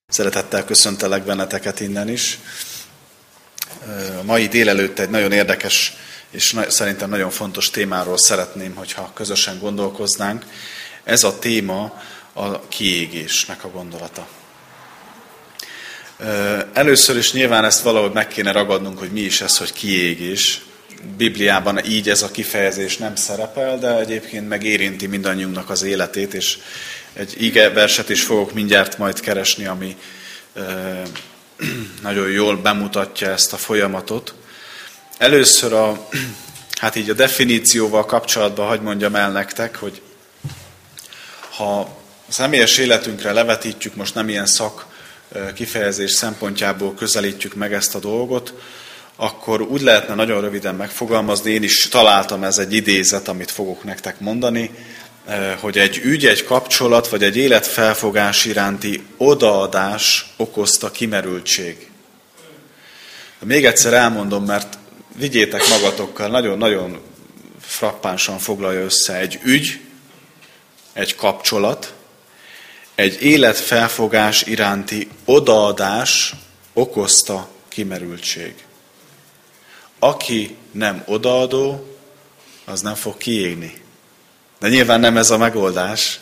Szeretettel köszöntelek benneteket innen is. A mai délelőtt egy nagyon érdekes és szerintem nagyon fontos témáról szeretném, hogyha közösen gondolkoznánk. Ez a téma a kiégésnek a gondolata. Először is nyilván ezt valahogy meg kéne ragadnunk, hogy mi is ez, hogy kiégés. Bibliában így ez a kifejezés nem szerepel, de egyébként meg érinti mindannyiunknak az életét, és egy igeverset is fogok mindjárt majd keresni, ami nagyon jól bemutatja ezt a folyamatot. Először így a definícióval kapcsolatban hadd mondjam el nektek, hogy ha a személyes életünkre levetítjük, most nem ilyen szak kifejezés szempontjából közelítjük meg ezt a dolgot, akkor úgy lehetne nagyon röviden megfogalmazni, én is találtam, ez egy idézet, amit fogok nektek mondani, hogy egy ügy, egy kapcsolat, vagy egy életfelfogás iránti odaadás okozta kimerültség. Még egyszer elmondom, mert vigyétek magatokkal, nagyon-nagyon frappánsan foglalja össze. Egy ügy, egy kapcsolat, egy életfelfogás iránti odaadás okozta kimerültség. Aki nem odaadó, az nem fog kiégni. De nyilván nem ez a megoldás.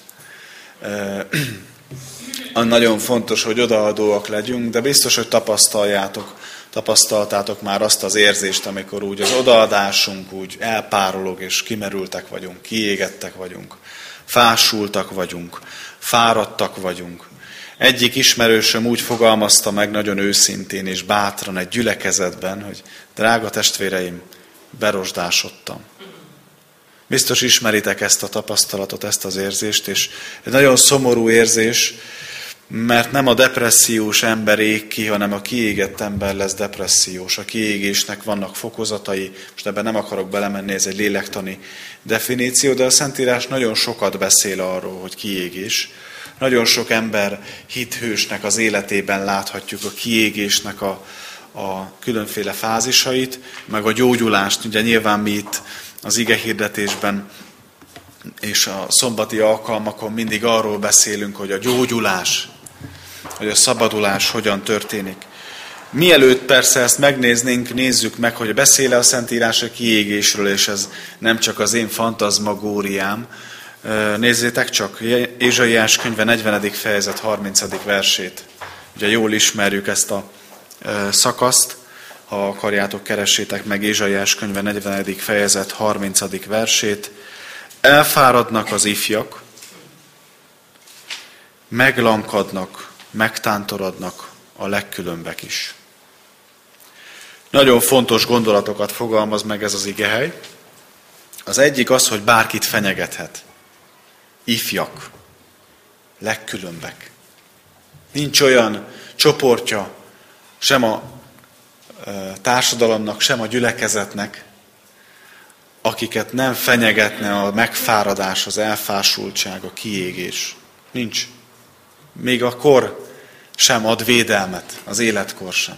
Nagyon fontos, hogy odaadóak legyünk, de biztos, hogy tapasztaltátok már azt az érzést, amikor úgy az odaadásunk úgy elpárolog, és kimerültek vagyunk, kiégettek vagyunk, fásultak vagyunk, fáradtak vagyunk. Egyik ismerősöm úgy fogalmazta meg nagyon őszintén és bátran egy gyülekezetben, hogy drága testvéreim, berosdásodtam. Biztos ismeritek ezt a tapasztalatot, ezt az érzést, és egy nagyon szomorú érzés, mert nem a depressziós ember ég ki, hanem a kiégett ember lesz depressziós. A kiégésnek vannak fokozatai, most ebben nem akarok belemenni, ez egy lélektani definíció, de a Szentírás nagyon sokat beszél arról, hogy kiégés. Nagyon sok ember hithősnek az életében láthatjuk a kiégésnek a különféle fázisait, meg a gyógyulást. Ugye nyilván mi itt az igehirdetésben és a szombati alkalmakon mindig arról beszélünk, hogy a gyógyulás, hogy a szabadulás hogyan történik. Mielőtt persze ezt megnéznénk, nézzük meg, hogy beszél a Szentírás a kiégésről, és ez nem csak az én fantazmagóriám. Nézzétek csak, Ézsaiás könyve 40. fejezet 30. versét. Ugye jól ismerjük ezt a szakaszt, ha akarjátok, keressétek meg Ézsaiás könyve 40. fejezet 30. versét. Elfáradnak az ifjak, meglankadnak, megtántorodnak a legkülönbek is. Nagyon fontos gondolatokat fogalmaz meg ez az igehely. Az egyik az, hogy bárkit fenyegethet. Ifjak, legkülönbek. Nincs olyan csoportja sem a társadalomnak, sem a gyülekezetnek, akiket nem fenyegetne a megfáradás, az elfásultság, a kiégés. Nincs. Még a kor sem ad védelmet, az életkor sem.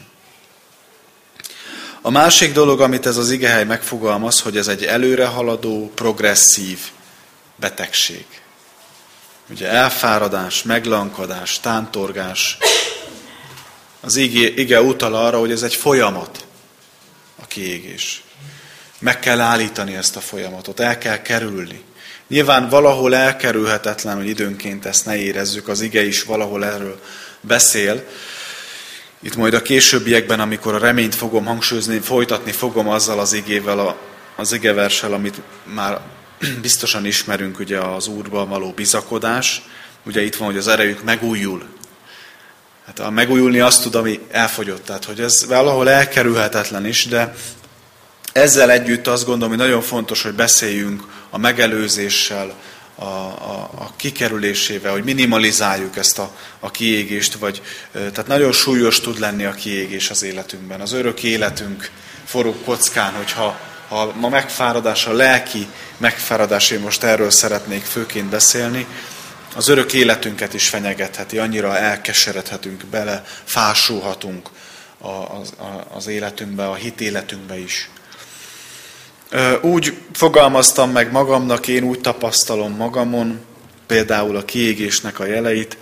A másik dolog, amit ez az igehely megfogalmaz, hogy ez egy előrehaladó, progresszív betegség. Ugye elfáradás, meglankadás, tántorgás. Az ige utal arra, hogy ez egy folyamat, a kiégés. Meg kell állítani ezt a folyamatot, el kell kerülni. Nyilván valahol elkerülhetetlen, hogy időnként ezt ne érezzük, az ige is valahol erről beszél. Itt majd a későbbiekben, amikor a reményt fogom hangsúlyozni, folytatni fogom azzal az igével, az igeverssel, amit már biztosan ismerünk, ugye az Úrban való bizakodás. Ugye itt van, hogy az erejük megújul. Hát a megújulni azt tud, ami elfogyott. Tehát, hogy ez valahol elkerülhetetlen is, de ezzel együtt azt gondolom, hogy nagyon fontos, hogy beszéljünk a megelőzéssel, a kikerülésével, hogy minimalizáljuk ezt a kiégést, tehát nagyon súlyos tud lenni a kiégés az életünkben. Az örök életünk forog kockán, hogyha a megfáradás, a lelki megfáradás, én most erről szeretnék főként beszélni, az örök életünket is fenyegetheti, annyira elkeseredhetünk bele, fásulhatunk az életünkbe, a hitéletünkbe is. Úgy fogalmaztam meg magamnak, én úgy tapasztalom magamon, például a kiégésnek a jeleit,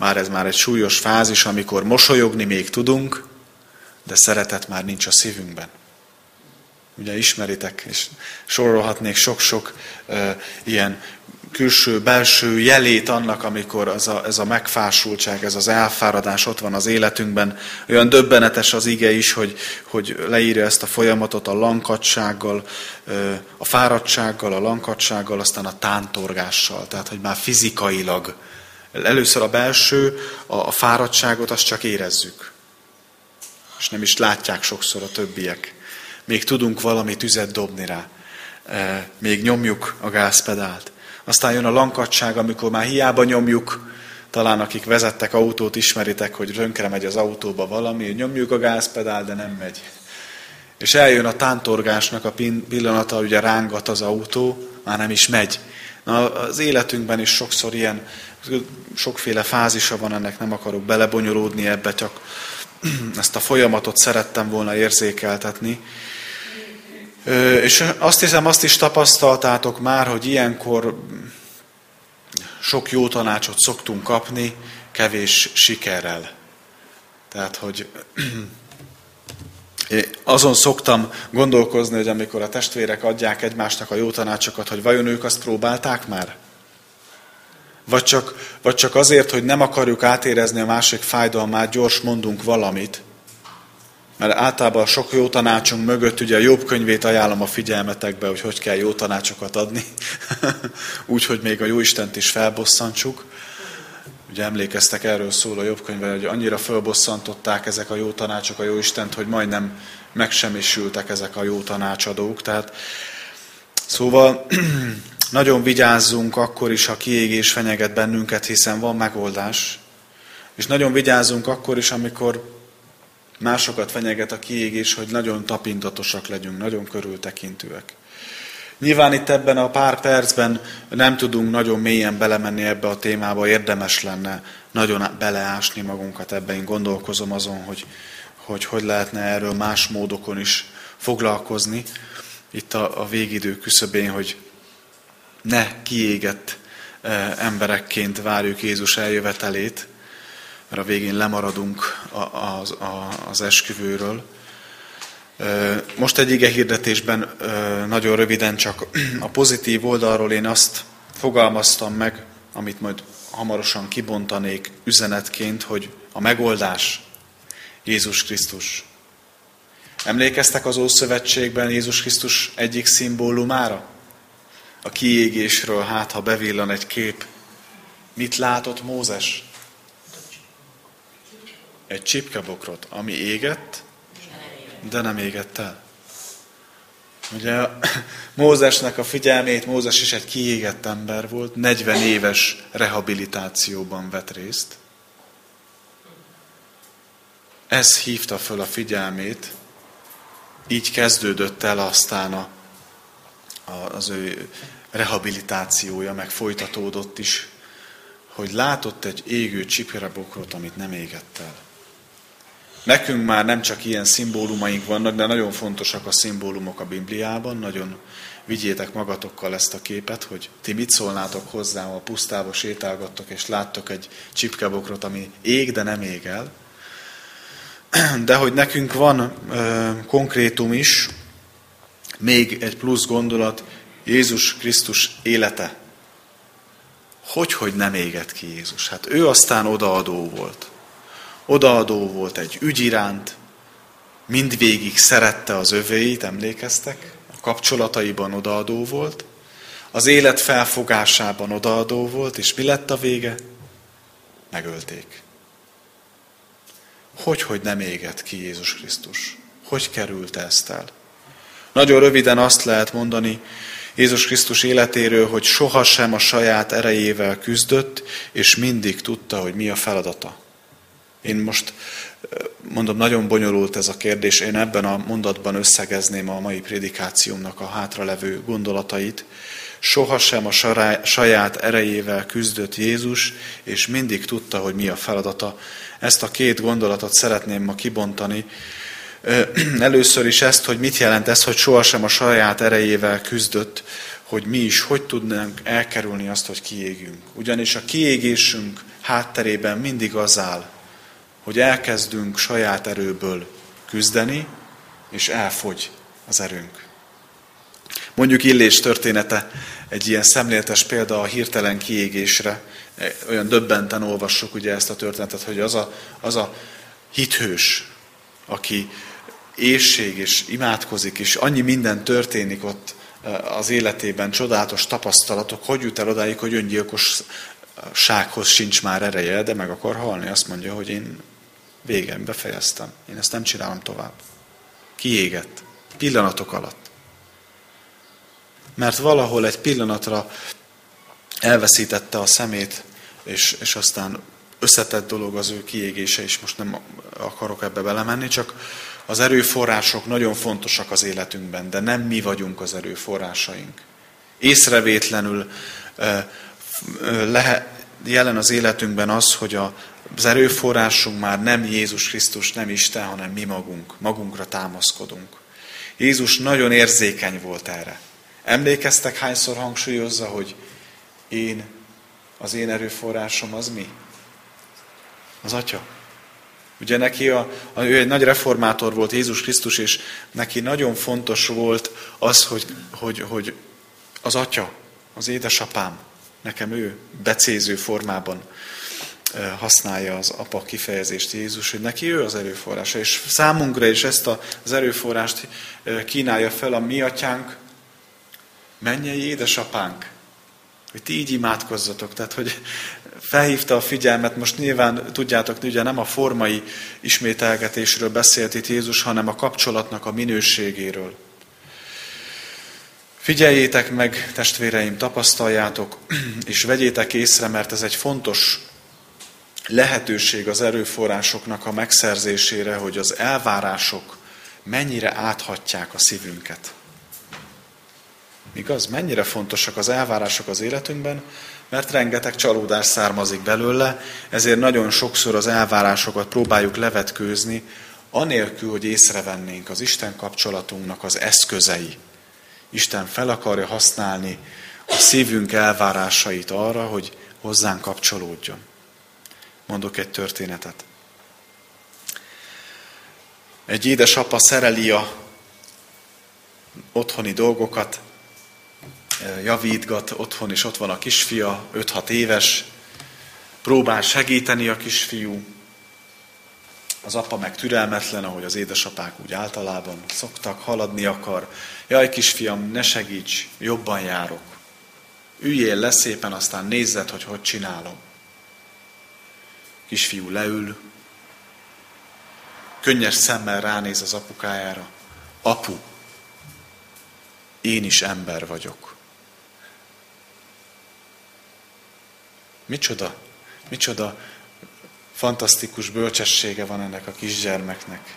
ez már egy súlyos fázis, amikor mosolyogni még tudunk, de szeretet már nincs a szívünkben. Ugye ismeritek, és sorolhatnék sok-sok ilyen külső-belső jelét annak, amikor ez a megfásultság, ez az elfáradás ott van az életünkben. Olyan döbbenetes az ige is, hogy leírja ezt a folyamatot a lankadtsággal, a fáradtsággal, a lankadtsággal, aztán a tántorgással. Tehát, hogy már fizikailag. Először a belső, a fáradtságot azt csak érezzük. És nem is látják sokszor a többiek. Még tudunk valami tüzet dobni rá. Még nyomjuk a gázpedált. Aztán jön a lankadtság, amikor már hiába nyomjuk, talán akik vezettek autót, ismeritek, hogy rönkre megy az autóba valami, nyomjuk a gázpedált, de nem megy. És eljön a tántorgásnak a pillanata, ugye rángat az autó, már nem is megy. Na, az életünkben is sokszor ilyen, sokféle fázisa van ennek, nem akarok belebonyolódni ebbe, csak ezt a folyamatot szerettem volna érzékeltetni. És azt hiszem, azt is tapasztaltátok már, hogy ilyenkor sok jó tanácsot szoktunk kapni, kevés sikerrel. Tehát, hogy azon szoktam gondolkozni, hogy amikor a testvérek adják egymásnak a jó tanácsokat, hogy vajon ők azt próbálták már? Vagy csak azért, hogy nem akarjuk átérezni a másik fájdalmát, gyors mondunk valamit. Mert általában a sok jó tanácsunk mögött, ugye a Jobb könyvét ajánlom a figyelmetekbe, hogy kell jó tanácsokat adni. Úgy, hogy még a Jóistent is felbosszantsuk. Ugye emlékeztek, erről szól a Jobb könyvben, hogy annyira felbosszantották ezek a jó tanácsok a Jóistent, hogy majdnem megsemmisültek ezek a jó tanácsadók. Tehát, szóval nagyon vigyázzunk akkor is, ha kiégés fenyeget bennünket, hiszen van megoldás. És nagyon vigyázzunk akkor is, amikor másokat fenyeget a kiégés, hogy nagyon tapintatosak legyünk, nagyon körültekintőek. Nyilván itt ebben a pár percben nem tudunk nagyon mélyen belemenni ebbe a témába, érdemes lenne nagyon beleásni magunkat ebbe. Én gondolkozom azon, hogy lehetne erről más módokon is foglalkozni. Itt a végidő küszöbén, hogy ne kiégett emberekként várjuk Jézus eljövetelét, mert a végén lemaradunk az esküvőről. Most egy igehirdetésben nagyon röviden csak a pozitív oldalról én azt fogalmaztam meg, amit majd hamarosan kibontanék üzenetként, hogy a megoldás Jézus Krisztus. Emlékeztek az Ószövetségben Jézus Krisztus egyik szimbólumára? A kiégésről, hát ha bevillan egy kép. Mit látott Mózes? Egy csipkebokrot, ami égett, de nem égett el. Ugye Mózesnek a figyelmét, Mózes is egy kiégett ember volt, 40 éves rehabilitációban vett részt. Ez hívta föl a figyelmét, így kezdődött el aztán az ő rehabilitációja, meg folytatódott is, hogy látott egy égő csipkebokrot, amit nem égett el. Nekünk már nem csak ilyen szimbólumaink vannak, de nagyon fontosak a szimbólumok a Bibliában. Nagyon vigyétek magatokkal ezt a képet, hogy ti mit szólnátok hozzá, ha a pusztába sétálgattok, és láttok egy csipkebokrot, ami ég, de nem ég el. De hogy nekünk van konkrétum is, még egy plusz gondolat, Jézus Krisztus élete. Hogy nem égett ki Jézus? Hát ő aztán odaadó volt. Odaadó volt egy ügy iránt, mindvégig szerette az övéit, emlékeztek? A kapcsolataiban odaadó volt, az élet felfogásában odaadó volt, és mi lett a vége? Megölték. Hogy nem égett ki Jézus Krisztus? Hogy került ezt el? Nagyon röviden azt lehet mondani Jézus Krisztus életéről, hogy sohasem a saját erejével küzdött, és mindig tudta, hogy mi a feladata. Én most mondom, nagyon bonyolult ez a kérdés, én ebben a mondatban összegezném a mai prédikációmnak a hátralevő gondolatait. Sohasem a saját erejével küzdött Jézus, és mindig tudta, hogy mi a feladata. Ezt a két gondolatot szeretném ma kibontani. Először is ezt, hogy mit jelent ez, hogy sohasem a saját erejével küzdött, hogy mi is hogy tudnánk elkerülni azt, hogy kiégjünk. Ugyanis a kiégésünk hátterében mindig az áll, hogy elkezdünk saját erőből küzdeni, és elfogy az erőnk. Mondjuk Illés története egy ilyen szemléletes példa a hirtelen kiégésre. Olyan döbbenten olvassuk ugye ezt a történetet, hogy az a hithős, aki éhség és imádkozik, és annyi minden történik ott az életében, csodálatos tapasztalatok, hogy jut el odáig, hogy öngyilkossághoz sincs már ereje, de meg akar halni. Azt mondja, hogy én végem, befejeztem. Én ezt nem csinálom tovább. Kiégett. Pillanatok alatt. Mert valahol egy pillanatra elveszítette a szemét, és aztán összetett dolog az ő kiégése, és most nem akarok ebbe belemenni, csak az erőforrások nagyon fontosak az életünkben, de nem mi vagyunk az erőforrásaink. Észrevétlenül jelen az életünkben az, hogy az erőforrásunk már nem Jézus Krisztus, nem Isten, hanem mi magunk. Magunkra támaszkodunk. Jézus nagyon érzékeny volt erre. Emlékeztek, hányszor hangsúlyozza, hogy az én erőforrásom az mi? Az Atya. Ugye neki ő egy nagy reformátor volt, Jézus Krisztus, és neki nagyon fontos volt az, hogy az Atya, az édesapám, nekem ő becéző formában használja az apa kifejezést Jézus, hogy neki ő az erőforrása. És számunkra is ezt az erőforrást kínálja fel a mi atyánk, mennyei édesapánk, hogy ti így imádkozzatok. Tehát, hogy felhívta a figyelmet, most nyilván tudjátok, ugye nem a formai ismételgetésről beszélt itt Jézus, hanem a kapcsolatnak a minőségéről. Figyeljétek meg, testvéreim, tapasztaljátok, és vegyétek észre, mert ez egy fontos lehetőség az erőforrásoknak a megszerzésére, hogy az elvárások mennyire áthatják a szívünket. Igaz? Mennyire fontosak az elvárások az életünkben, mert rengeteg csalódás származik belőle, ezért nagyon sokszor az elvárásokat próbáljuk levetkőzni, anélkül, hogy észrevennénk az Isten kapcsolatunknak az eszközei. Isten fel akarja használni a szívünk elvárásait arra, hogy hozzánk kapcsolódjon. Mondok egy történetet. Egy édesapa szereli a otthoni dolgokat, javítgat otthon, és ott van a kisfia, 5-6 éves, próbál segíteni a kisfiú. Az apa meg türelmetlen, ahogy az édesapák úgy általában szoktak, haladni akar. Jaj, kisfiam, ne segíts, jobban járok. Üljél le szépen, aztán nézzed, hogy csinálom. Kisfiú leül, könnyes szemmel ránéz az apukájára. Apu, én is ember vagyok. Micsoda fantasztikus bölcsessége van ennek a kisgyermeknek.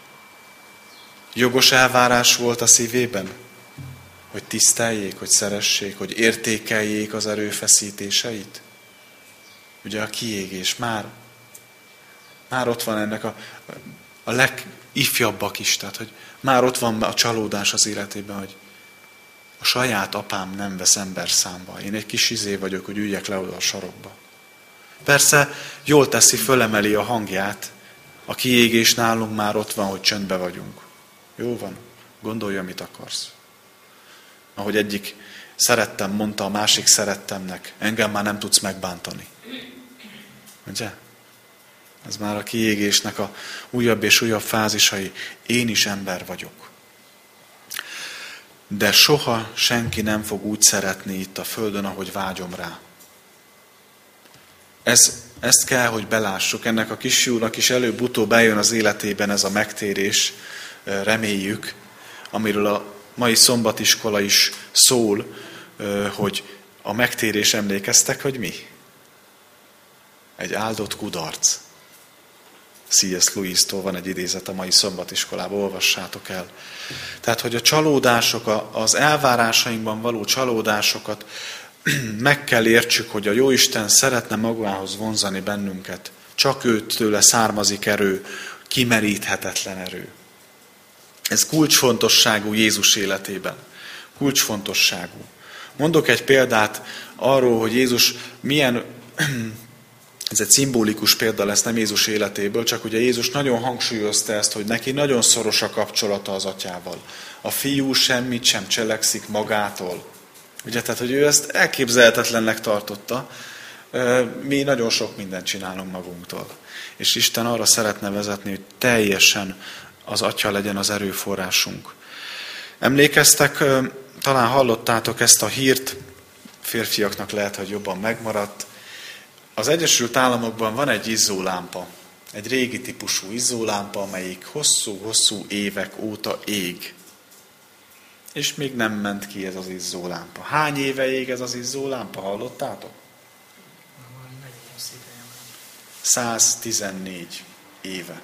Jogos elvárás volt a szívében, hogy tiszteljék, hogy szeressék, hogy értékeljék az erőfeszítéseit. Ugye a kiégés már ott van ennek a legifjabbak is, tehát hogy már ott van a csalódás az életében, hogy a saját apám nem vesz ember számba. Én egy kis izé vagyok, hogy üljek le oda a sarokba. Persze jól teszi, fölemeli a hangját. A kiégés nálunk már ott van, hogy csöndbe vagyunk. Jó van, gondolj, amit akarsz. Ahogy egyik szerettem mondta a másik szerettemnek, engem már nem tudsz megbántani. Ugye? Ez már a kiégésnek a újabb és újabb fázisai. Én is ember vagyok. De soha senki nem fog úgy szeretni itt a földön, ahogy vágyom rá. Ezt kell, hogy belássuk. Ennek a kisfiúnak is előbb-utóbb eljön az életében ez a megtérés, reméljük, amiről a mai szombatiskola is szól, hogy a megtérés, emlékeztek, hogy mi? Egy áldott kudarc. C.S. Lewis-tól van egy idézet a mai szombatiskolában, olvassátok el. Tehát, hogy a csalódások, az elvárásainkban való csalódásokat meg kell értsük, hogy a Jóisten szeretne magához vonzani bennünket. Csak őtől származik erő, kimeríthetetlen erő. Ez kulcsfontosságú Jézus életében. Kulcsfontosságú. Mondok egy példát arról, hogy Jézus milyen, ez egy szimbolikus példa lesz, nem Jézus életéből, csak ugye Jézus nagyon hangsúlyozta ezt, hogy neki nagyon szoros a kapcsolata az atyával. A fiú semmit sem cselekszik magától. Ugye, tehát, hogy ő ezt elképzelhetetlennek tartotta, mi nagyon sok mindent csinálunk magunktól. És Isten arra szeretne vezetni, hogy teljesen az Atya legyen az erőforrásunk. Emlékeztek, talán hallottátok ezt a hírt, férfiaknak lehet, hogy jobban megmaradt. Az Egyesült Államokban van egy izzólámpa, egy régi típusú izzólámpa, amelyik hosszú-hosszú évek óta ég. És még nem ment ki ez az izzólámpa. Hány éve ég ez az izzólámpa, hallottátok? 114 éve.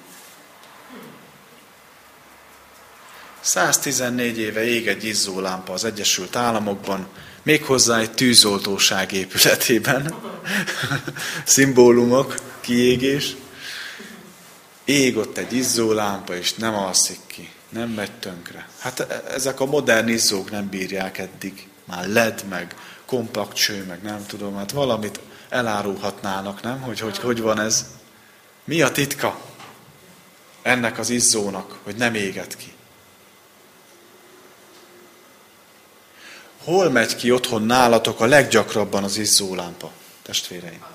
114 éve ég egy izzólámpa az Egyesült Államokban, méghozzá egy tűzoltóság épületében. Szimbólumok, kiégés. Ég ott egy izzólámpa, és nem alszik ki, nem megy tönkre. Hát ezek a modern izzók nem bírják eddig. Már LED, meg kompakt cső, meg nem tudom, hát valamit elárulhatnának, nem? Hogy van ez? Mi a titka ennek az izzónak, hogy nem éget ki? Hol megy ki otthon nálatok a leggyakrabban az izzólámpa, testvéreim?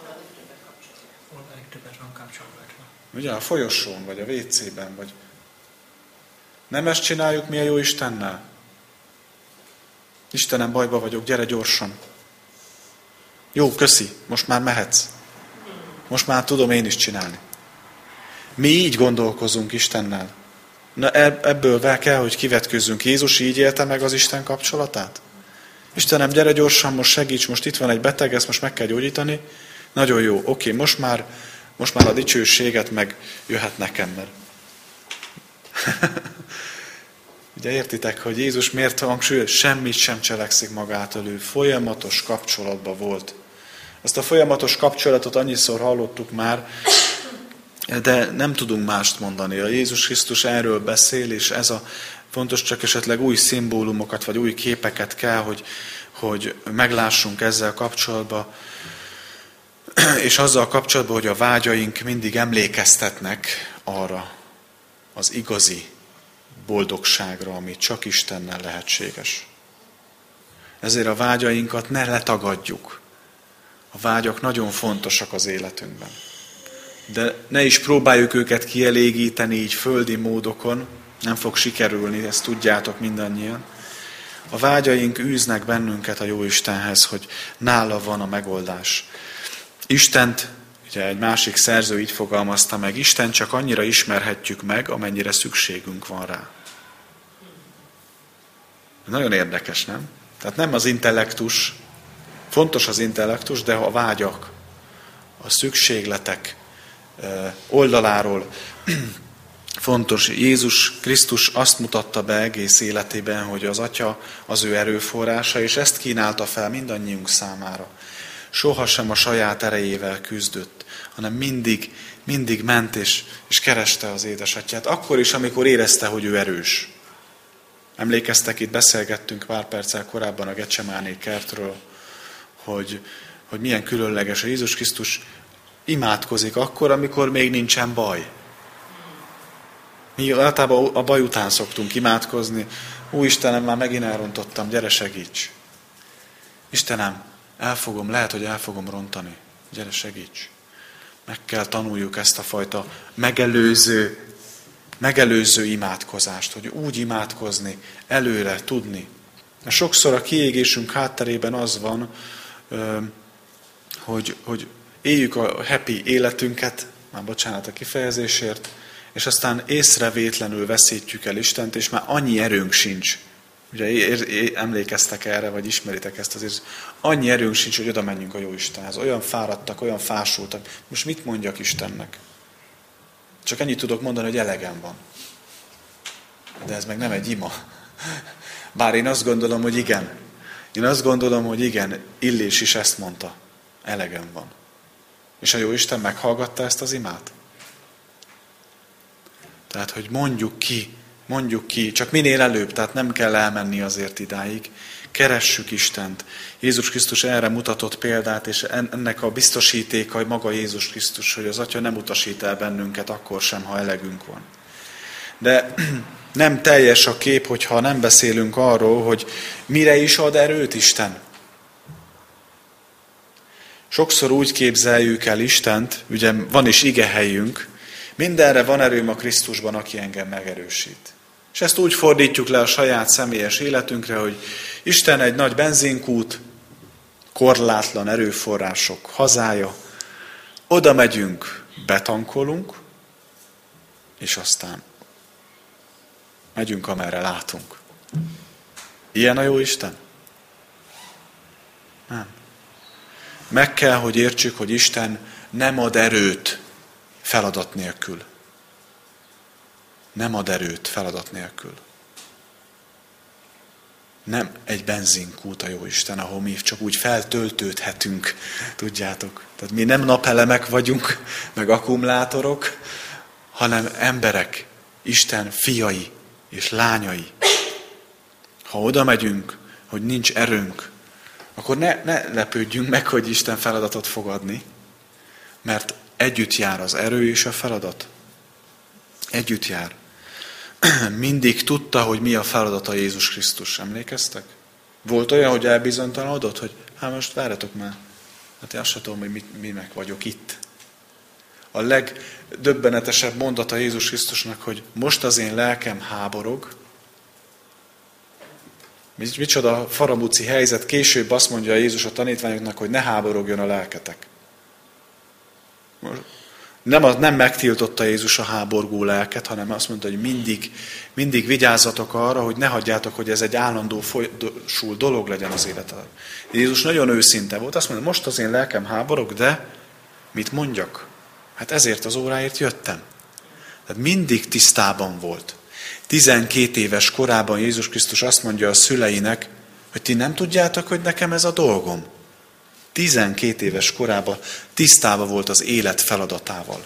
Ugye a folyosón, vagy a WC-ben, vagy... Nem ezt csináljuk mi a jó Istennel? Istenem, bajba vagyok, gyere gyorsan. Jó, köszi, most már mehetsz. Most már tudom én is csinálni. Mi így gondolkozunk Istennel. Na ebből kell, hogy kivetkőzzünk. Jézus így élte meg az Isten kapcsolatát? Istenem, gyere gyorsan, most segíts, most itt van egy beteg, ezt most meg kell gyógyítani. Nagyon jó, oké, most már a dicsőséget meg jöhet nekem, mert... Ugye értitek, hogy Jézus miért hangsúlyos? Semmit sem cselekszik magától, ő folyamatos kapcsolatban volt. Ezt a folyamatos kapcsolatot annyiszor hallottuk már, de nem tudunk mást mondani. A Jézus Krisztus erről beszél, és ez a fontos, csak esetleg új szimbólumokat, vagy új képeket kell, hogy meglássunk ezzel kapcsolatban, és azzal kapcsolatban, hogy a vágyaink mindig emlékeztetnek arra az igazi boldogságra, ami csak Istennel lehetséges. Ezért a vágyainkat ne letagadjuk. A vágyak nagyon fontosak az életünkben. De ne is próbáljuk őket kielégíteni így földi módokon, nem fog sikerülni, ezt tudjátok mindannyian. A vágyaink űznek bennünket a Jóistenhez, hogy nála van a megoldás. Istent, ugye egy másik szerző így fogalmazta meg, Isten csak annyira ismerhetjük meg, amennyire szükségünk van rá. Nagyon érdekes, nem? Tehát nem az intellektus, fontos az intellektus, de a vágyak, a szükségletek oldaláról fontos. Jézus Krisztus azt mutatta be egész életében, hogy az Atya az ő erőforrása, és ezt kínálta fel mindannyiunk számára. Sohasem a saját erejével küzdött, hanem mindig ment és kereste az édesatyát. Akkor is, amikor érezte, hogy ő erős. Emlékeztek, itt beszélgettünk pár perccel korábban a Getsemáné kertről, hogy milyen különleges. A Jézus Krisztus imádkozik akkor, amikor még nincsen baj. Mi általában a baj után szoktunk imádkozni. Ó, Istenem, már megint elrontottam, gyere segíts. Istenem, lehet, hogy el fogom rontani. Gyere segíts. Meg kell tanuljuk ezt a fajta megelőző imádkozást, hogy úgy imádkozni, előre tudni. Mert sokszor a kiégésünk hátterében az van, hogy éljük a happy életünket, már bocsánat a kifejezésért, és aztán észrevétlenül veszítjük el Istent, és már annyi erőnk sincs. Ugye emlékeztek erre, vagy ismeritek ezt azért, annyi erőnk sincs, hogy oda menjünk a Jóistenhez. Olyan fáradtak, olyan fásultak. Most mit mondjak Istennek? Csak ennyit tudok mondani, hogy elegem van. De ez meg nem egy ima. Bár én azt gondolom, hogy igen. Én azt gondolom, hogy igen, Illés is ezt mondta. Elegem van. És a Jóisten meghallgatta ezt az imát? Tehát, hogy mondjuk ki mondjuk ki, csak minél előbb, tehát nem kell elmenni azért idáig. Keressük Istent. Jézus Krisztus erre mutatott példát, és ennek a biztosítéka maga Jézus Krisztus, hogy az Atya nem utasít el bennünket akkor sem, ha elegünk van. De nem teljes a kép, hogyha nem beszélünk arról, hogy mire is ad erőt Isten. Sokszor úgy képzeljük el Istent, ugye van is igehelyünk, mindenre van erőm a Krisztusban, aki engem megerősít. És ezt úgy fordítjuk le a saját személyes életünkre, hogy Isten egy nagy benzinkút, korlátlan erőforrások hazája, oda megyünk, betankolunk, és aztán megyünk, amerre látunk. Ilyen a jó Isten? Nem. Meg kell, hogy értsük, hogy Isten nem ad erőt feladat nélkül. Nem ad erőt feladat nélkül. Nem egy benzinkút a jó Isten, ahol mi csak úgy feltöltődhetünk, tudjátok. Tehát mi nem napelemek vagyunk, meg akkumulátorok, hanem emberek, Isten fiai és lányai. Ha oda megyünk, hogy nincs erőnk, akkor ne lepődjünk meg, hogy Isten feladatot fog adni, mert együtt jár az erő és a feladat. Együtt jár. Mindig tudta, hogy mi a feladata Jézus Krisztus. Emlékeztek? Volt olyan, hogy elbizonytalanodott, hogy most várjatok már. Hát én azt sem tudom, hogy minek vagyok itt. A legdöbbenetesebb mondata Jézus Krisztusnak, hogy most az én lelkem háborog. Micsoda faramúci helyzet. Később azt mondja Jézus a tanítványoknak, hogy ne háborogjon a lelketek. Nem megtiltotta Jézus a háborgó lelket, hanem azt mondta, hogy mindig vigyázzatok arra, hogy ne hagyjátok, hogy ez egy állandó folyosult dolog legyen az életed. Jézus nagyon őszinte volt, azt mondta, most az én lelkem háborog, de mit mondjak? Hát ezért az óráért jöttem. Tehát mindig tisztában volt. 12 éves korában Jézus Krisztus azt mondja a szüleinek, hogy ti nem tudjátok, hogy nekem ez a dolgom. 12 éves korában tisztában volt az élet feladatával.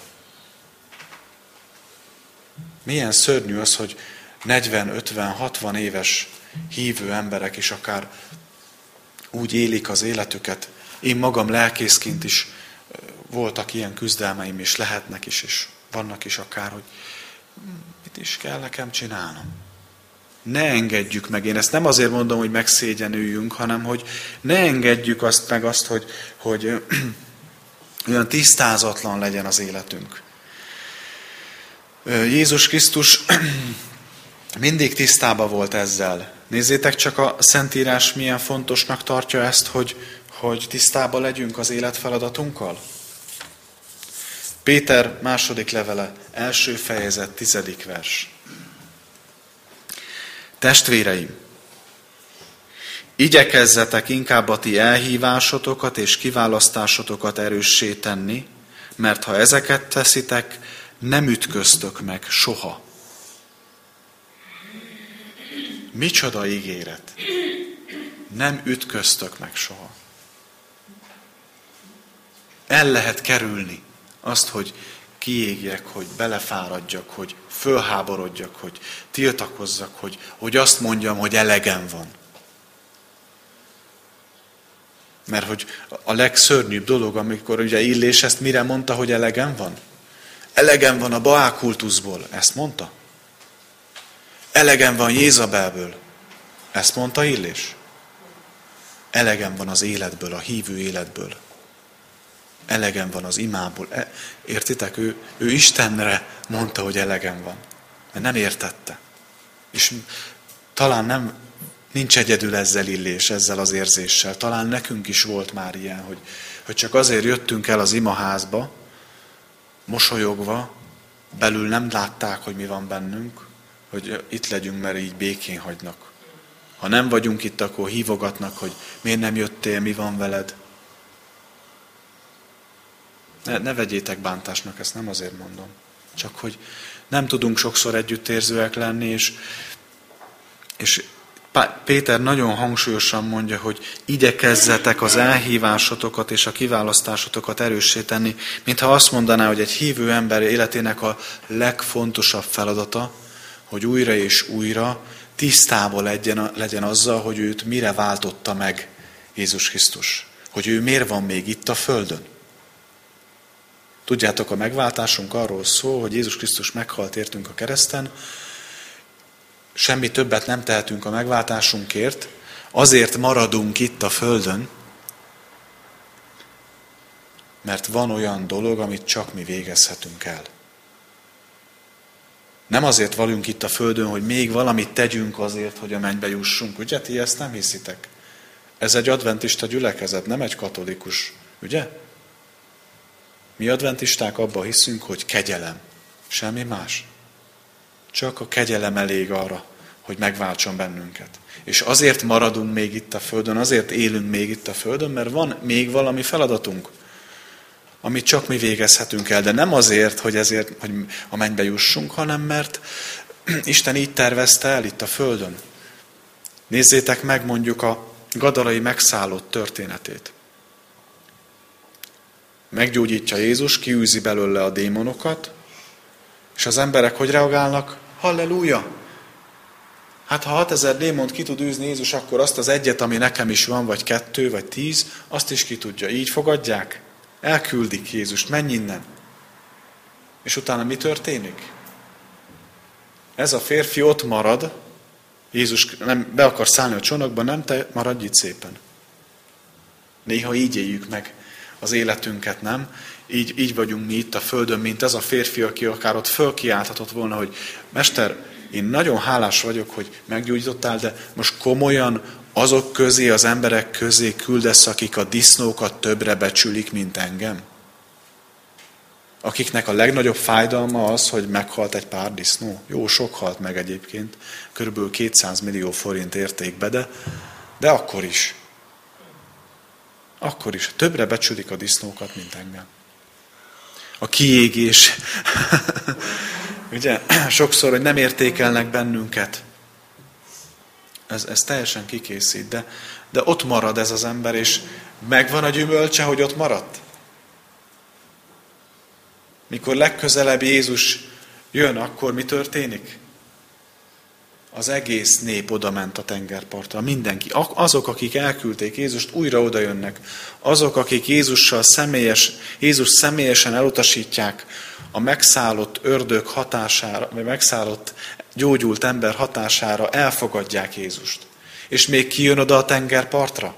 Milyen szörnyű az, hogy 40, 50, 60 éves hívő emberek is akár úgy élik az életüket. Én magam lelkészként is voltak ilyen küzdelmeim, és lehetnek is, és vannak is akár, hogy mit is kell nekem csinálnom. Ne engedjük meg, én ezt nem azért mondom, hogy megszégyenüljünk, hanem hogy ne engedjük azt, hogy olyan tisztázatlan legyen az életünk. Jézus Krisztus mindig tisztában volt ezzel. Nézzétek csak, a Szentírás milyen fontosnak tartja ezt, hogy tisztában legyünk az életfeladatunkkal. Péter második levele, első fejezet, 10. vers. Testvéreim, igyekezzetek inkább a ti elhívásotokat és kiválasztásotokat erőssé tenni, mert ha ezeket teszitek, nem ütköztök meg soha. Micsoda ígéret! Nem ütköztök meg soha. El lehet kerülni azt, hogy kiégjek, hogy belefáradjak, hogy fölháborodjak, hogy tiltakozzak, hogy azt mondjam, hogy elegem van. Mert hogy a legszörnyűbb dolog, amikor ugye Illés ezt mire mondta, hogy elegem van? Elegem van a Baál kultuszból, ezt mondta? Elegem van Jézabelből, ezt mondta Illés? Elegem van az életből, a hívő életből. Elegem van az imából. Értitek? Ő Istenre mondta, hogy elegem van. Mert nem értette. És talán nincs egyedül ezzel Illés, ezzel az érzéssel. Talán nekünk is volt már ilyen, hogy csak azért jöttünk el az imaházba, mosolyogva, belül nem látták, hogy mi van bennünk, hogy itt legyünk, mert így békén hagynak. Ha nem vagyunk itt, akkor hívogatnak, hogy miért nem jöttél, mi van veled. Ne vegyétek bántásnak, ezt nem azért mondom. Csak hogy nem tudunk sokszor együttérzőek lenni, és Péter nagyon hangsúlyosan mondja, hogy igyekezzetek az elhívásotokat és a kiválasztásotokat erőssé tenni, mintha azt mondaná, hogy egy hívő ember életének a legfontosabb feladata, hogy újra és újra tisztában legyen azzal, hogy őt mire váltotta meg Jézus Krisztus. Hogy ő miért van még itt a földön. Tudjátok, a megváltásunk arról szól, hogy Jézus Krisztus meghalt értünk a kereszten, semmi többet nem tehetünk a megváltásunkért, azért maradunk itt a földön, mert van olyan dolog, amit csak mi végezhetünk el. Nem azért vagyunk itt a földön, hogy még valamit tegyünk azért, hogy a mennybe jussunk. Ugye, ti ezt nem hiszitek? Ez egy adventista gyülekezet, nem egy katolikus. Ugye? Mi adventisták abban hiszünk, hogy kegyelem. Semmi más. Csak a kegyelem elég arra, hogy megváltson bennünket. És azért maradunk még itt a földön, azért élünk még itt a földön, mert van még valami feladatunk, amit csak mi végezhetünk el. De nem azért, hogy a mennybe jussunk, hanem mert Isten így tervezte el itt a földön. Nézzétek meg mondjuk a gadalai megszállott történetét. Meggyógyítja Jézus, kiűzi belőle a démonokat, és az emberek hogy reagálnak? Halleluja! Hát ha 6000 démont ki tud űzni Jézus, akkor azt az egyet, ami nekem is van, vagy 2, vagy 10, azt is ki tudja. Így fogadják? Elküldik Jézust, menj innen. És utána mi történik? Ez a férfi ott marad, Jézus nem be akar szállni a csónakba, nem, te maradj itt szépen. Néha így éljük meg az életünket, nem? Így vagyunk mi itt a földön, mint ez a férfi, aki akár ott fölkiálthatott volna, hogy Mester, én nagyon hálás vagyok, hogy meggyógyítottál, de most komolyan azok közé, az emberek közé küldesz, akik a disznókat többre becsülik, mint engem? Akiknek a legnagyobb fájdalma az, hogy meghalt egy pár disznó. Jó, sok halt meg egyébként, körülbelül 200 millió forint értékbe, de akkor is. Akkor is. Többre becsülik a disznókat, mint engem. A kiégés. Ugye, sokszor, hogy nem értékelnek bennünket. Ez teljesen kikészít, de ott marad ez az ember, és megvan a gyümölcse, hogy ott maradt. Mikor legközelebb Jézus jön, akkor mi történik? Az egész nép odament a tengerpartra, mindenki. Azok, akik elküldték Jézust, újra oda jönnek. Azok, akik Jézus személyesen elutasítják a megszállott ördög hatására, vagy megszállott gyógyult ember hatására, elfogadják Jézust. És még ki jön oda a tengerpartra?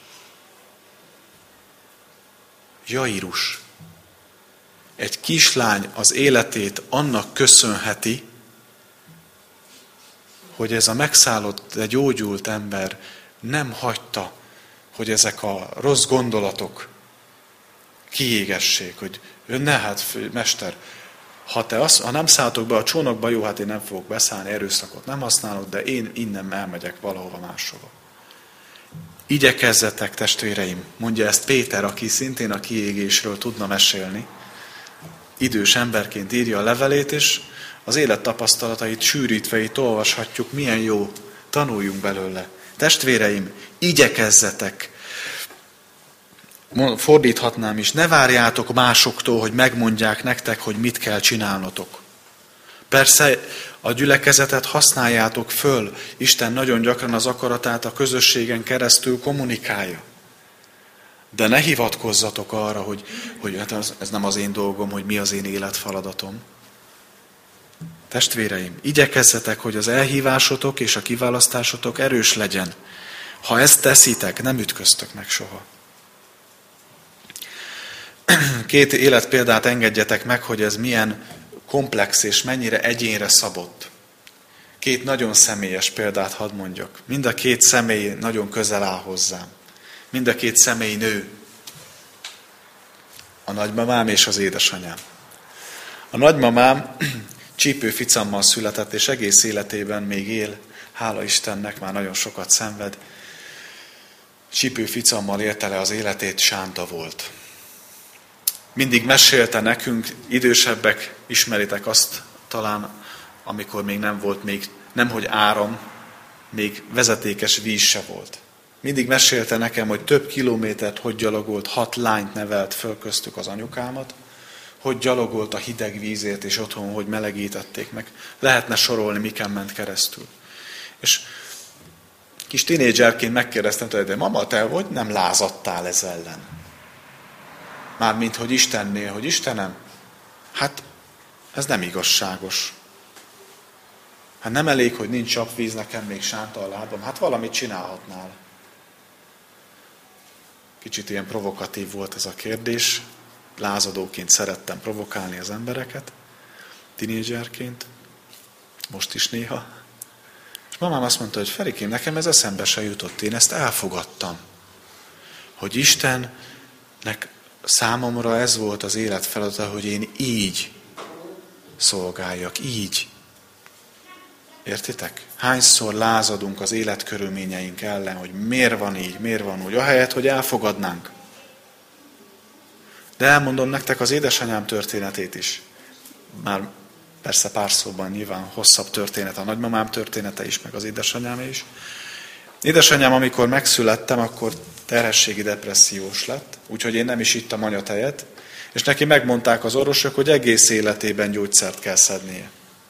Jairus. Egy kislány az életét annak köszönheti, hogy ez a megszállott, de gyógyult ember nem hagyta, hogy ezek a rossz gondolatok kiégessék, hogy mester, ha nem szálltok be a csónakba, jó, hát én nem fogok beszállni, erőszakot nem használok, de én innen elmegyek valahova máshova. Igyekezzetek, testvéreim, mondja ezt Péter, aki szintén a kiégésről tudna mesélni. Idős emberként írja a levelét, és az élet tapasztalatait sűrítve itt olvashatjuk, milyen jó, tanuljunk belőle. Testvéreim, igyekezzetek. Fordíthatnám is, ne várjátok másoktól, hogy megmondják nektek, hogy mit kell csinálnotok. Persze a gyülekezetet használjátok föl, Isten nagyon gyakran az akaratát a közösségen keresztül kommunikálja. De ne hivatkozzatok arra, hogy hát ez nem az én dolgom, hogy mi az én életfeladatom. Testvéreim, igyekezzetek, hogy az elhívásotok és a kiválasztásotok erős legyen. Ha ezt teszitek, nem ütköztök meg soha. 2 életpéldát engedjetek meg, hogy ez milyen komplex és mennyire egyénre szabott. 2 nagyon személyes példát hadd mondjak. Mind a 2 személy nagyon közel áll hozzám. Mind a 2 személy nő. A nagymamám és az édesanyám. A nagymamám csípőficammal született, és egész életében még él. Hála Istennek, már nagyon sokat szenved. Csípőficammal élte le az életét, sánta volt. Mindig mesélte nekünk, idősebbek, ismeritek azt talán, amikor még nem volt, nemhogy áram, még vezetékes víz se volt. Mindig mesélte nekem, hogy több kilométert hogy gyalogolt, 6 lányt nevelt föl, köztük az anyukámat, hogy gyalogolt a hideg vízért, és otthon hogy melegítették meg. Lehetne sorolni, miken ment keresztül. És kis tinédzserként megkérdeztem tőle, de mama, te hogy nem lázadtál ez ellen? Mármint, hogy Istennél, hogy Istenem, hát ez nem igazságos. Hát nem elég, hogy nincs csapvíz, nekem még sánta a lábam, hát valamit csinálhatnál. Kicsit ilyen provokatív volt ez a kérdés. Lázadóként szerettem provokálni az embereket, tinédzserként, most is néha. És mamám azt mondta, hogy Ferikém, nekem ez eszembe se jutott, én ezt elfogadtam. Hogy Istennek számomra ez volt az élet feladata, hogy én így szolgáljak, így. Értitek? Hányszor lázadunk az életkörülményeink ellen, hogy miért van így, miért van úgy, ahelyett, hogy elfogadnánk. De elmondom nektek az édesanyám történetét is. Már persze pár szóban nyilván hosszabb történet, a nagymamám története is, meg az édesanyám is. Édesanyám, amikor megszülettem, akkor terhességi depressziós lett, úgyhogy én nem is ittam anyatejet, és neki megmondták az orvosok, hogy egész életében gyógyszert kell szednie.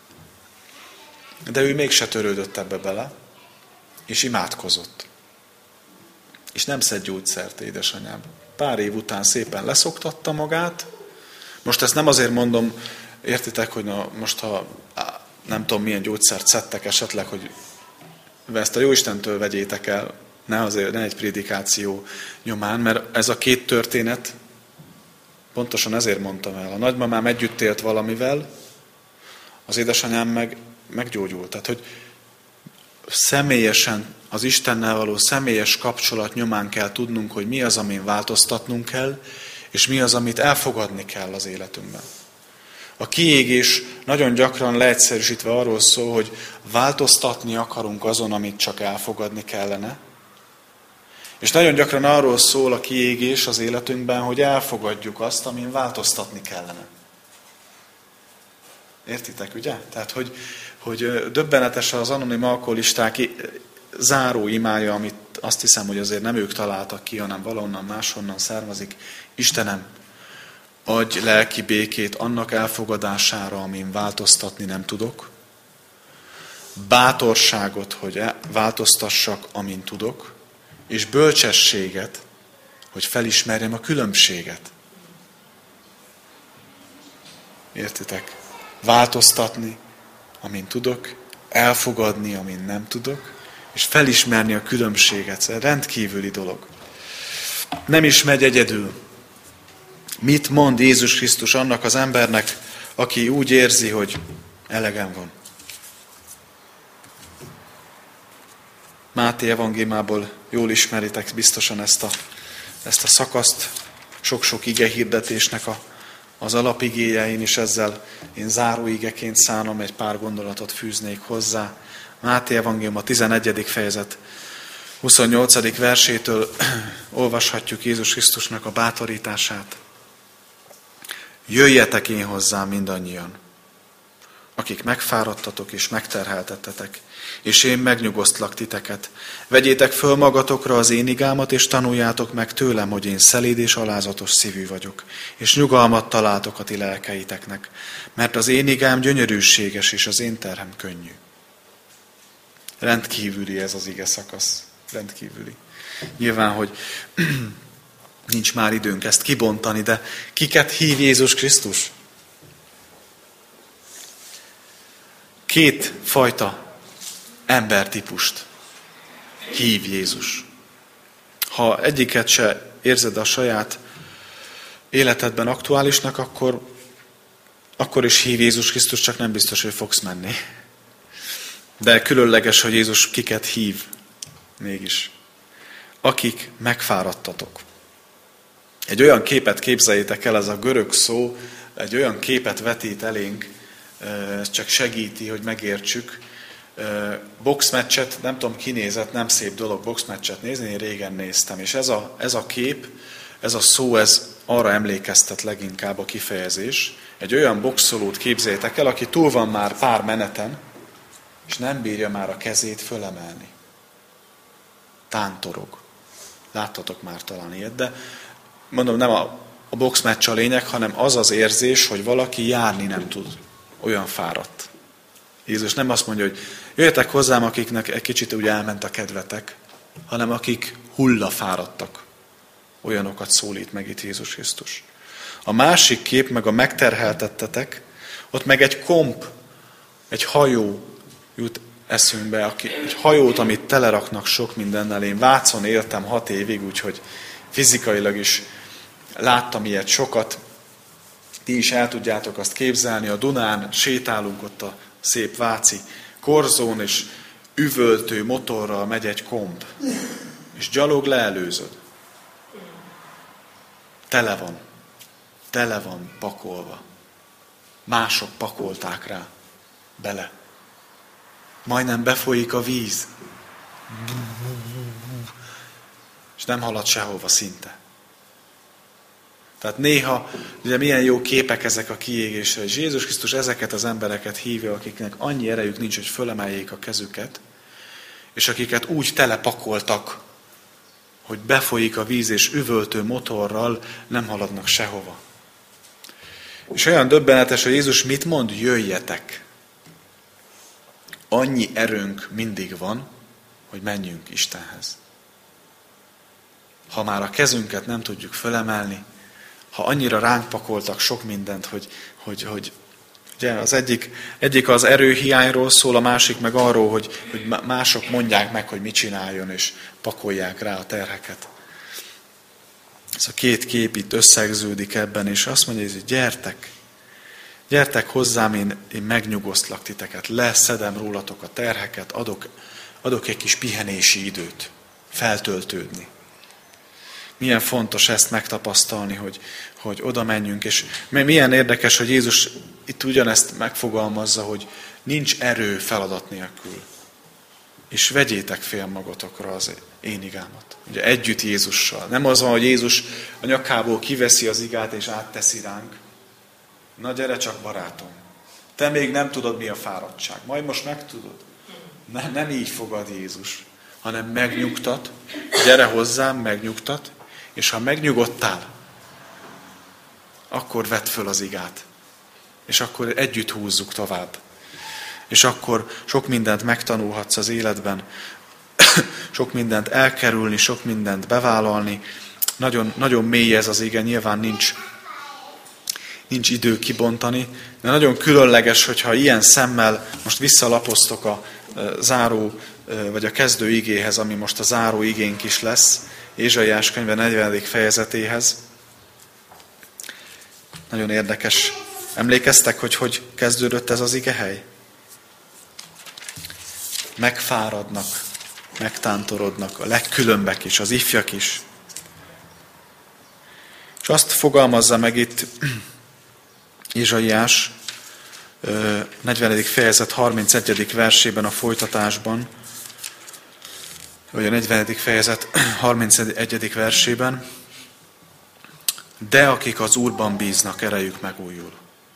De ő mégse törődött ebbe bele, és imádkozott. És nem szed gyógyszert, édesanyám. Pár év után szépen leszoktatta magát. Most ezt nem azért mondom, értitek, hogy most ha nem tudom milyen gyógyszert szedtek esetleg, hogy ezt a Jóistentől vegyétek el, ne egy prédikáció nyomán, mert ez a két történet, pontosan ezért mondtam el. A nagymamám együtt élt valamivel, az édesanyám meg meggyógyult. Tehát, hogy személyesen, az Istennel való személyes kapcsolat nyomán kell tudnunk, hogy mi az, amin változtatnunk kell, és mi az, amit elfogadni kell az életünkben. A kiégés nagyon gyakran leegyszerűsítve arról szól, hogy változtatni akarunk azon, amit csak elfogadni kellene. És nagyon gyakran arról szól a kiégés az életünkben, hogy elfogadjuk azt, amin változtatni kellene. Értitek, ugye? Tehát, hogy döbbenetes az anonim alkoholisták záró imája, amit azt hiszem, hogy azért nem ők találtak ki, hanem valahonnan máshonnan származik. Istenem, adj lelki békét annak elfogadására, amin változtatni nem tudok. Bátorságot, hogy változtassak, amin tudok. És bölcsességet, hogy felismerjem a különbséget. Értitek? Változtatni, amin tudok, elfogadni, amin nem tudok, és felismerni a különbséget. Ez rendkívüli dolog. Nem is megy egyedül. Mit mond Jézus Krisztus annak az embernek, aki úgy érzi, hogy elegem van? Máté evangéliumából jól ismeritek biztosan ezt a szakaszt, sok-sok ige hirdetésnek az alapigéje, én is ezzel záróigeként szánom, egy pár gondolatot fűznék hozzá. Máté evangélium a 11. fejezet 28. versétől olvashatjuk Jézus Krisztusnak a bátorítását. Jöjjetek én hozzám mindannyian, akik megfáradtatok és megterheltettetek, és én megnyugosztlak titeket. Vegyétek föl magatokra az én igámat, és tanuljátok meg tőlem, hogy én szeléd és alázatos szívű vagyok, és nyugalmat találtok a ti lelkeiteknek, mert az én igám gyönyörűséges, és az én terhem könnyű. Rendkívüli ez az ige szakasz. Rendkívüli. Nyilván, hogy nincs már időnk ezt kibontani, de kiket hív Jézus Krisztus? Két fajta embertípust hív Jézus. Ha egyiket se érzed a saját életedben aktuálisnak, akkor is hív Jézus Krisztus, csak nem biztos, hogy fogsz menni. De különleges, hogy Jézus kiket hív mégis. Akik megfáradtatok. Egy olyan képet képzeljétek el, ez a görög szó, egy olyan képet vetít elénk, ez csak segíti, hogy megértsük. Boxmeccset, nem tudom, kinézett, nem szép dolog boxmeccset nézni, én régen néztem, és ez a kép, ez a szó, ez arra emlékeztet leginkább a kifejezés. Egy olyan boxolót képzeljétek el, aki túl van már pár meneten, és nem bírja már a kezét fölemelni. Tántorog. Láttatok már talán ilyet, de mondom, nem a boxmeccs a lényeg, hanem az az érzés, hogy valaki járni nem tud. Olyan fáradt. Jézus nem azt mondja, hogy jöjjetek hozzám, akiknek egy kicsit úgy elment a kedvetek, hanem akik hullafáradtak. Olyanokat szólít meg itt Jézus Krisztus. A másik kép meg a megterheltettetek, ott meg egy komp, egy hajó jut eszünkbe, egy hajót, amit teleraknak sok mindennel. Én Vácon éltem 6 évig, úgyhogy fizikailag is láttam ilyet sokat. Ti is el tudjátok azt képzelni, a Dunán sétálunk ott a szép váci korzón, és üvöltő motorral megy egy komp, és gyalog leelőzöd. Tele van pakolva. Mások pakolták rá bele. Majdnem befolyik a víz. És nem halad sehova szinte. Tehát néha, ugye milyen jó képek ezek a kiégésre, és Jézus Krisztus ezeket az embereket hívja, akiknek annyi erejük nincs, hogy fölemeljék a kezüket, és akiket úgy telepakoltak, hogy befolyik a víz, és üvöltő motorral nem haladnak sehova. És olyan döbbenetes, hogy Jézus mit mond? Jöjjetek! Annyi erőnk mindig van, hogy menjünk Istenhez. Ha már a kezünket nem tudjuk fölemelni, ha annyira ránk pakoltak sok mindent, hogy ugye az egyik az erőhiányról szól, a másik meg arról, hogy mások mondják meg, hogy mit csináljon, és pakolják rá a terheket. Ez a 2 kép itt összegződik ebben, és azt mondja, hogy gyertek hozzám, én megnyugosztlak titeket, leszedem rólatok a terheket, adok egy kis pihenési időt, feltöltődni. Milyen fontos ezt megtapasztalni, hogy oda menjünk, és milyen érdekes, hogy Jézus itt ugyanezt megfogalmazza, hogy nincs erő feladat nélkül. És vegyétek fél magatokra az én igámat. Ugye együtt Jézussal. Nem az van, hogy Jézus a nyakából kiveszi az igát és átteszi ránk. Na gyere csak, barátom. Te még nem tudod, mi a fáradtság. Majd most megtudod. Nem így fogad Jézus, hanem megnyugtat. Gyere hozzám, megnyugtat. És ha megnyugodtál, akkor vedd föl az igát. És akkor együtt húzzuk tovább. És akkor sok mindent megtanulhatsz az életben, sok mindent elkerülni, sok mindent bevállalni. Nagyon, nagyon mély ez az ige, nyilván nincs idő kibontani, de nagyon különleges, hogyha ilyen szemmel most visszalapoztok a záró, vagy a kezdő igéhez, ami most a záró igénk is lesz, Ézsaiás könyve 40. fejezetéhez. Nagyon érdekes. Emlékeztek, hogy kezdődött ez az igehely? Megfáradnak, megtántorodnak, a legkülönbek is, az ifjak is. És azt fogalmazza meg itt Ézsaiás 40. fejezet 31. versében a folytatásban, vagy a 40. fejezet 31. versében, de akik az Úrban bíznak, erejük megújul.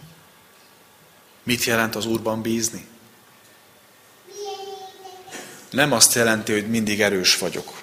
Mit jelent az Úrban bízni? Nem azt jelenti, hogy mindig erős vagyok,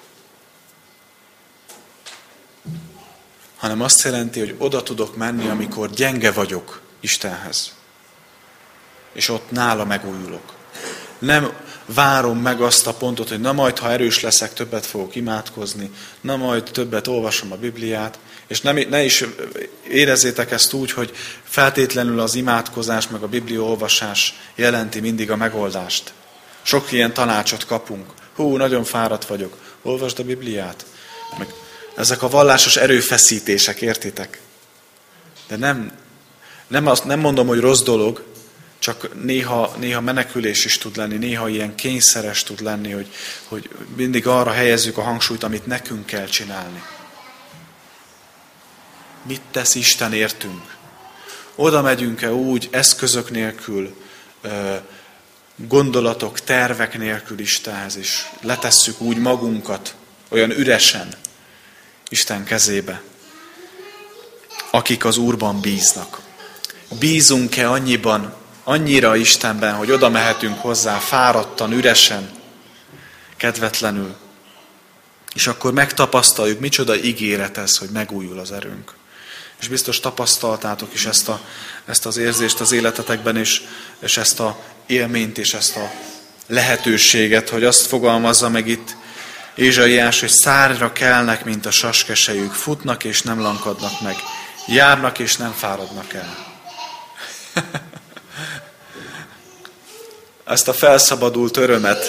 hanem azt jelenti, hogy oda tudok menni, amikor gyenge vagyok Istenhez. És ott nála megújulok. Nem várom meg azt a pontot, hogy na majd, ha erős leszek, többet fogok imádkozni, na majd többet olvasom a Bibliát, és ne is érezzétek ezt úgy, hogy feltétlenül az imádkozás meg a Biblia olvasás jelenti mindig a megoldást. Sok ilyen tanácsot kapunk. Nagyon fáradt vagyok. Olvasd a Bibliát. Meg ezek a vallásos erőfeszítések, értitek? De nem mondom, hogy rossz dolog, csak néha menekülés is tud lenni, néha ilyen kényszeres tud lenni, hogy mindig arra helyezzük a hangsúlyt, amit nekünk kell csinálni. Mit tesz Isten értünk? Oda megyünk-e úgy, eszközök nélkül, gondolatok, tervek nélkül Istenhez, és letesszük úgy magunkat, olyan üresen Isten kezébe, akik az Úrban bíznak. Bízunk-e annyira Istenben, hogy oda mehetünk hozzá fáradtan, üresen, kedvetlenül, és akkor megtapasztaljuk, micsoda ígéret ez, hogy megújul az erőnk. És biztos tapasztaltátok is ezt az érzést az életetekben, és ezt a élményt, és ezt a lehetőséget, hogy azt fogalmazza meg itt Ézsaiás, hogy szárnyra kelnek, mint a saskesejük, futnak és nem lankadnak meg, járnak és nem fáradnak el. Ezt a felszabadult örömet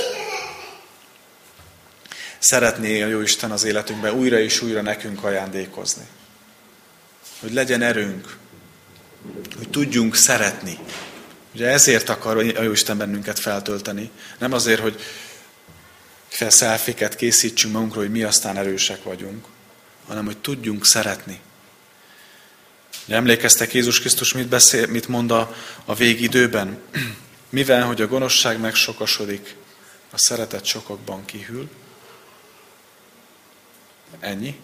szeretné a Jóisten az életünkben újra és újra nekünk ajándékozni. Hogy legyen erőnk, hogy tudjunk szeretni. Ugye ezért akar a Jóisten bennünket feltölteni. Nem azért, hogy szelfiket készítsünk magunkról, hogy mi aztán erősek vagyunk, hanem hogy tudjunk szeretni. Ugye emlékeztek, Jézus Krisztus mit mond a végidőben? Mivel, hogy a gonoszság megsokasodik, a szeretet sokakban kihűl. Ennyi.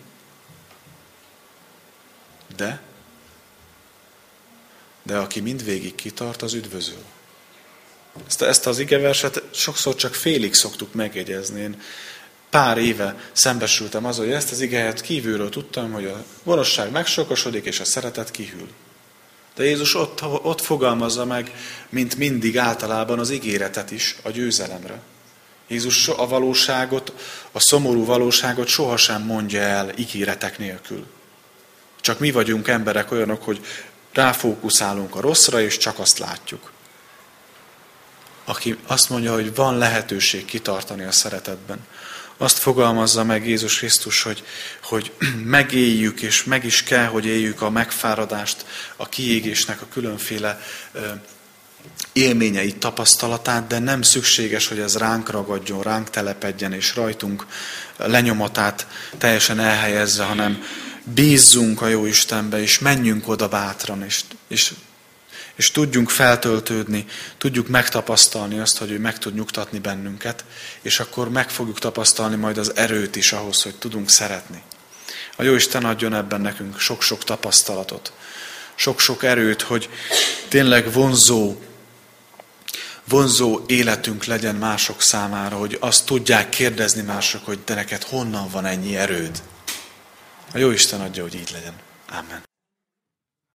De aki mindvégig kitart, az üdvözül. Ezt az igeverset sokszor csak félig szoktuk megjegyezni. Én pár éve szembesültem azzal, hogy ezt az igehelyet kívülről tudtam, hogy a gonoszság megsokasodik, és a szeretet kihűl. De Jézus ott fogalmazza meg, mint mindig általában az ígéretet is a győzelemre. Jézus a valóságot, a szomorú valóságot sohasem mondja el ígéretek nélkül. Csak mi vagyunk emberek olyanok, hogy ráfókuszálunk a rosszra, és csak azt látjuk. Aki azt mondja, hogy van lehetőség kitartani a szeretetben, azt fogalmazza meg Jézus Krisztus, hogy megéljük, és meg is kell, hogy éljük a megfáradást, a kiégésnek a különféle élményeit, tapasztalatát, de nem szükséges, hogy ez ránk ragadjon, ránk telepedjen, és rajtunk lenyomatát teljesen elhelyezze, hanem bízzunk a Jóistenbe, és menjünk oda bátran, és tudjunk feltöltődni, tudjuk megtapasztalni azt, hogy ő meg tud nyugtatni bennünket, és akkor meg fogjuk tapasztalni majd az erőt is ahhoz, hogy tudunk szeretni. A Jóisten adjon ebben nekünk sok-sok tapasztalatot, sok-sok erőt, hogy tényleg vonzó életünk legyen mások számára, hogy azt tudják kérdezni mások, hogy de neked honnan van ennyi erőd. A Jóisten adja, hogy így legyen. Amen.